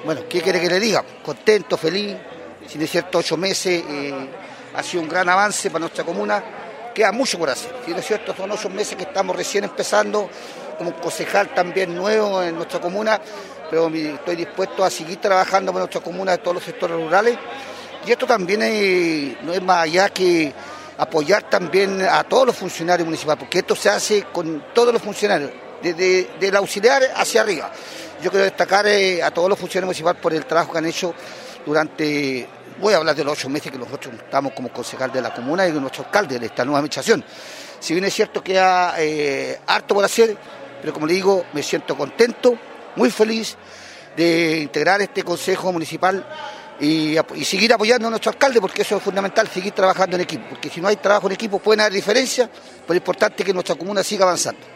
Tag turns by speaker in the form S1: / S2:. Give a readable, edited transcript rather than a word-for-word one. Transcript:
S1: Bueno, ¿qué quiere que le diga? Contento, feliz, si es cierto 8 meses ha sido un gran avance para nuestra comuna, queda mucho por hacer, si es cierto son 8 meses que estamos recién empezando, como concejal también nuevo en nuestra comuna, pero estoy dispuesto a seguir trabajando para nuestra comuna de todos los sectores rurales, y esto también no es más allá que apoyar también a todos los funcionarios municipales, porque esto se hace con todos los funcionarios, desde el auxiliar hacia arriba. Yo quiero destacar a todos los funcionarios municipales por el trabajo que han hecho durante, voy a hablar de los 8 meses que nosotros estamos como concejal de la comuna y de nuestro alcalde de esta nueva administración. Si bien es cierto que hay harto por hacer, pero como le digo, me siento contento, muy feliz de integrar este consejo municipal y seguir apoyando a nuestro alcalde, porque eso es fundamental, seguir trabajando en equipo, porque si no hay trabajo en equipo pueden haber diferencias, pero es importante que nuestra comuna siga avanzando.